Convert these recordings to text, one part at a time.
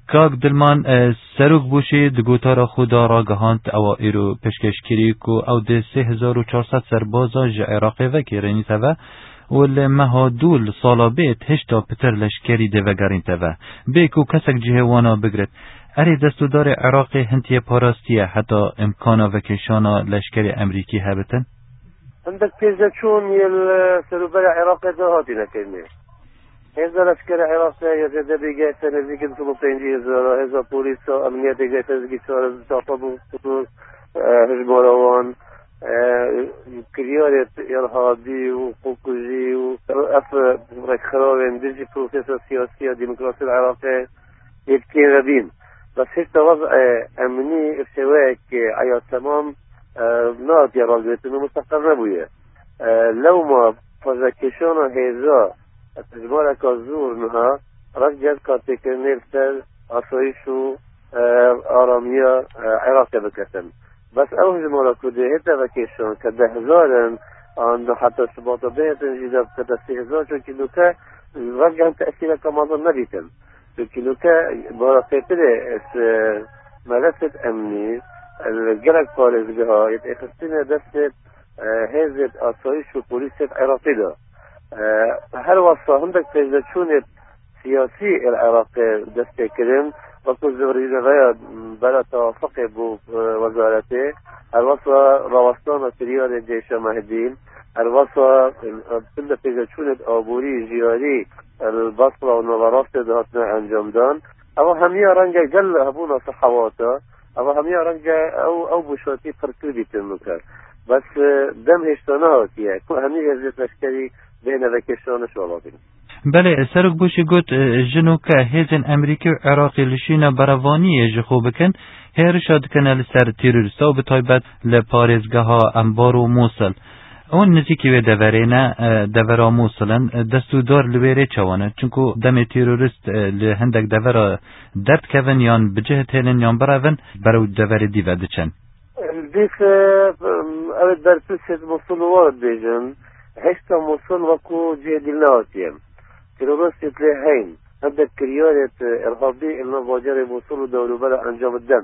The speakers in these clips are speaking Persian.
کاک دلمان سروک بوشی دگوتارا خدا را گهاند او ایرو پشکشکری کو او ده 3400 سربازا ج عراق وکی رینی توا ول مهادول سالا بیت هشتا پتر لشکری ده وگرین توا بیکو کسک جهوانا بگرد اری دستودار عراق هنتی پاراستیه حتی امکانا وکشانا لشکری امریکی هبتن؟ عندك تيجا چون يل سروبر عراق دهاتي نكلمه هذا لشكر عراق يزيد بيجي سنزيك سلطين جيزة هذا بوليس أمنية بيجي تزكي شارع تعطبوا خطوط هجمروان كريارة إرهابي وحقوقي وأف خراب ديجي بروسيس سياسية ديمقراطية العراقية يكتين ربين بس هيك وضع أمني سواك عيا تمام ناد يا راجل إنه مستقر نبويه لو ما فزكشونا هذا تجمع كازور نها رجال كاتيكنيل سل أصيشو آرامية عراق بكتن بس أوه جمع كده هتا فكشون كده هزارن عنده حتى سباط بيتن جدا كده 3000 شو كيلوكا رجع تأثير كمان نبيتن شو كيلوكا براقيتله ملفة أمني الجرق فارز بها يتأخذنا دفت هزت أصيش وبوليسة عراقية هل وصل عندك تجدشون سياسي العراق دستكرم وكل زبريد غير بلا توافق بوزارته هل وصل روستان سريان الجيش مهدين هل وصل كل تجدشون أبوري جياري البصرة والنظرات دهاتنا أنجام دان أو همية رنجة جل هبونا صحواته أو همية رنجة أو بشوتي فرقودي تنمكر بس دم هشتانات يعني همية هزت لشكري بين ذكشان شوالاتين بله سرک بوشی گوت جنو که هیزن امریکی و عراقی لشینا براوانی جخو بکن هیرشاد کنه لسر تیرورستا و بطایبت لپارزگاه ها انبار و موصل اون نزیکی و دورا موصلن دستودار لویره چوانه چونکو دم تیرورست لهندک دورا درد کون یان بجهت هلن یان براون برو دور دیوه دچن ديك أود برسوسة مصلوات بيجن هشتا مصل وكو جهد النواتيم تيرورستي تليهين عندك كريارة إرهابي إلنا باجر مصل ودولو بلا أنجام الدم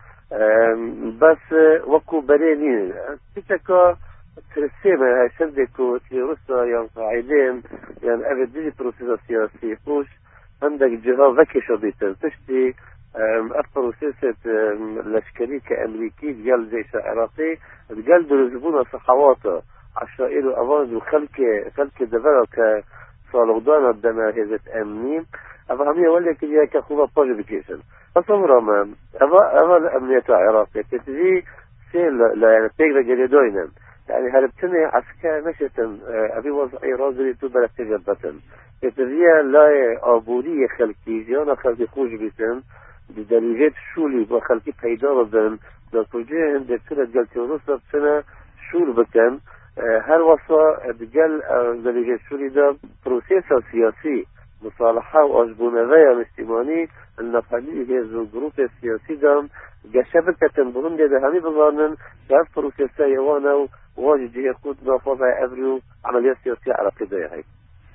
بس وكو برينين تيكا ترسيمة هاي شدكو تيرورستا يعني قاعدين يعني أبد دي بروسيسة سياسي فوش عندك جهة ذكي شبيتا تشتي أكثر سياسة لشكري كأمريكي ديال الجيش العراقي ديال درزبونا صحواته عشائر وأوان وخلك دفرة كصالغدانا دنا هزت أمنين أفهمية ولا كليا كخوبة بوجيفيكيشن أصبر أمام أفا الأمنية العراقية تتجي سيل لا يعني تيجر جريدوينا يعني هربتني عسكر نشتا أبي وضعي رازري تبرا تجربة تتجي لا أبوري خلقي جانا خلقي خوش بيتن بدرجات شولي وخلقي قيدا بدن دكتور عند كده جلتي ونص سنة شول بكن هر وصا بجل درجات شولي ده بروسيس سياسي مصالحة وأجبونة مستماني النقلي هي الجروب السياسي ده جشبكة بهم ده همي بظنن كيف بروسيس يوانا واجد يكون نافذة أبريو عملية سياسية على كده هاي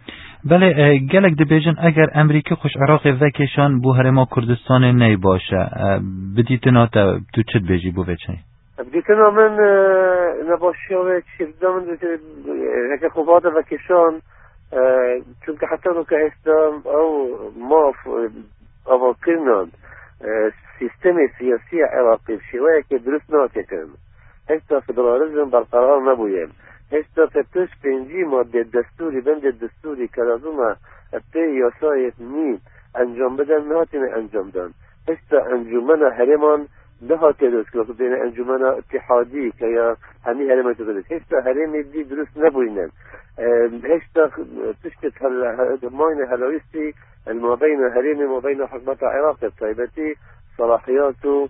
بله گلک دبیجن اگر امریکا خوش عراق وکشان بو هرما کردستان نی باشه بدیتنا تا تو چت بیجی بو وچه بدیتنا من نباشه و چیزا من هک خوبات وکشان چون که حتی نو که استم او ما اوکرنان سیستم سیاسی عراقی شویه که درست ناکتن هستا فدرالیزم برقرار نبویم هستا فتش پنجی ماده دستوری بند دستوری که لازمه اپی یاسای نیم انجام بدن نهاتین انجام دن هستا انجمن هرمان نهاتی درست که بین انجمن اتحادی که یا همی هرمان تدرست هستا هرمی دی درست نبوینن هستا تشکت ماین هلاویستی المابین هرمی مابین حکمت عراق طیبتی صلاحیات و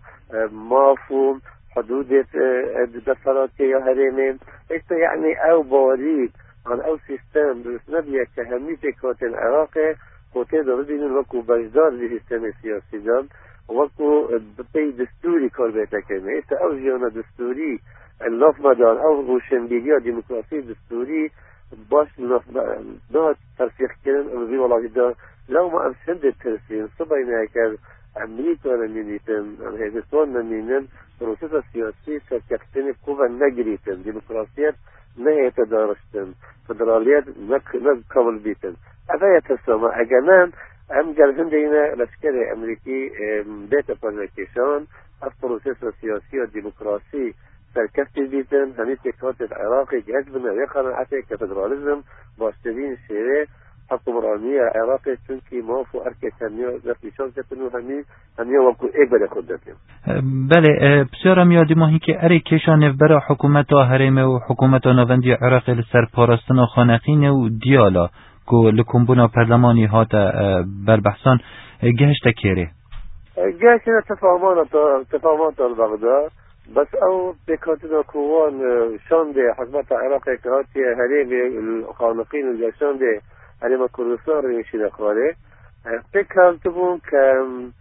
مافهوم حدود الدفرات يا هرمين إيش يعني أو بوريك عن أو سيستم نبيا كهمية كوت العراق كوتين ردين وكو بجدار للسيستم السياسي دام وكو بطي دستوري كوربيتا كلمة إيش أو جيونا دستوري اللف مدان أو روشنبيليا ديمقراطي دستوري باش نهت ترسيخ كلمة أمزي والله جدا لو ما أمسند الترسيخ صبعنا كان امریکا نمینیتن هندستان نمینن پروسس سیاسی سرکفتن قوة نگریتن دموکراسیت نه دارشتن فدرالیت نه قبول بیتن افایت هستم اگرنان هم گل هندینا لشکر امریکی بیت پرکشان از پروسس سیاسی و دموکراسی سرکفت بیتن همی تکات العراقی جهاز بنا قناعته كفدراليزم باستدين شيء حكمرانية عراقي چونكي موافو أركي تنمية ذاتي شان كتنو همي وكو إقبال خودتين. بله بسیار میادی ماهی که اری کشان برای حکومت هرمه و حکومت نوندی عراق لسر پاراستن و خانقین و دیالا که لکمبونا پرلمانی هات بربحثان گهشت کیره؟ گهشت تفاهمات البغداد بس او بكاتنا كوان شان دي حكمت عراق كهاتي هريم الخانقين الجاشان دي هريم كردستان ريشين اخوالي بكاتبون كم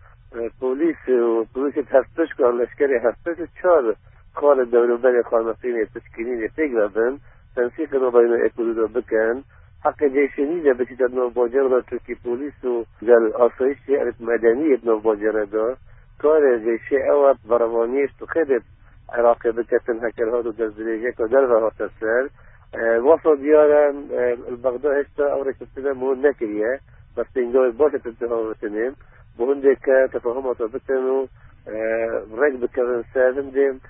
بوليس هفتش كان لشكري هفتش چار خال الدولة بني خانقين تشكيلين تقربن تنسيق بين اكودو بكن حق جيشيني ده بسيطة نوباجر دا تركي بوليس و جال آسايش شعرت مدنية نوباجر دا كار جيشي اوات برمانيش تخدت عراقي بكتن هكرهات و دزدريجيك و دلوها تسر وصل ديارا البغداد هشتا او ركبتنا مهون نكريا بس تنجوي باشا تنتهاوتنين بهندك تفاهمات بكتنو رقب كذن سادم ديم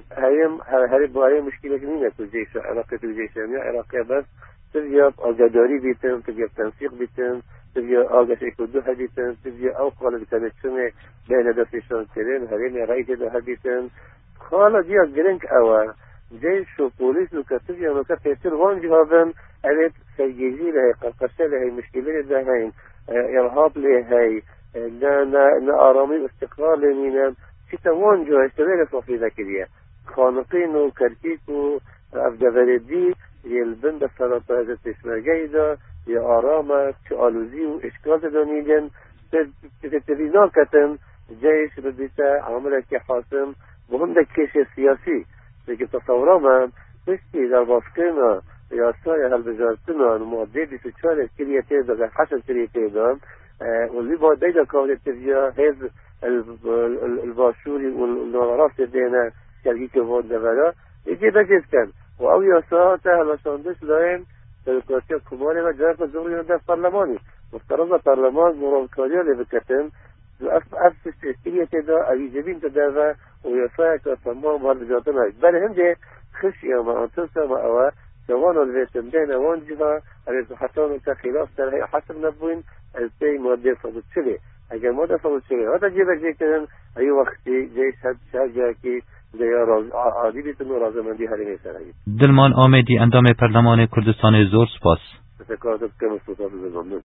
هاي مشكلة كنينة في الجيش عراقي في الجيش يعني عراقي بس تبقى آگاداری بیتن تبقى تنسيق بیتن تبقى آگاش اکودوها بیتن تبقى او قال بکنشن بین دستشان کرن هرین رئیس ده بیتن خالا دیا گرنگ اوا جيش و پولیس نو کتبقى نو کتبقى وان جوابن اوید سيجيزي له قرقشه له مشكلة ده هين ارهاب له هي نا آرامی استقرار لمینم چیتا وان جو اشتبه صافی ذکریه خانقین و کرکیک و افدوردی البند السلطة هذا تشمرجي ده يا آرامة كألوزي وإشكال دانيجن تتبينا كتن جيش بديتا عملة كحاسم وهم ده كيش سياسي لكن تصورا تشتي در باسكنا يا سايا هالبجارتنا المعدي بسيطان الكرياتي ده حشر الكرياتي ده واللي بعد ديدا كونت تبيا هز الباشوري والنغراف تدينا كالجيك فود دفلا يجي بجيز كان و یاسا هلاشاندش لایم دلوکراسی کمانی و جرف جمهوری در پارلمانی مفترض پارلمان مراقبتی لی بکتن اصل استیلیت دا اویجبین تداوا و یاسا که تمام هر بجاتن هست بله هم ده خشی اما انتوسا ما اوا جوان الویتم دین وان جها از حتان که خلاف ترهی حسب نبوین از پی ماده صبت شده اگر ماده صبت شده هذا جیبه جیتن ای وقتی جیش هد شهر که عادی بیتون و رازمندی هرمی سرهید دلمان آمدی اندام پرلمان کردستان زور سپاس تکاتب که مستطاف زمان